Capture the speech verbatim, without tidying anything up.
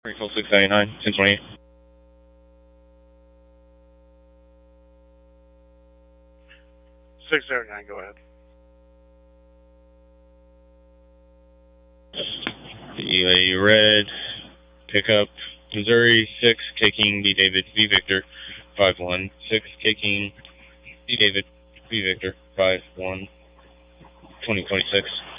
Rainfall six ninety-nine, ten twenty-eight. six oh nine, go ahead. E A Red, pickup, Missouri six, K King, D David, V Victor, five one, six, K King, D David, V Victor, five one, twenty twenty-six.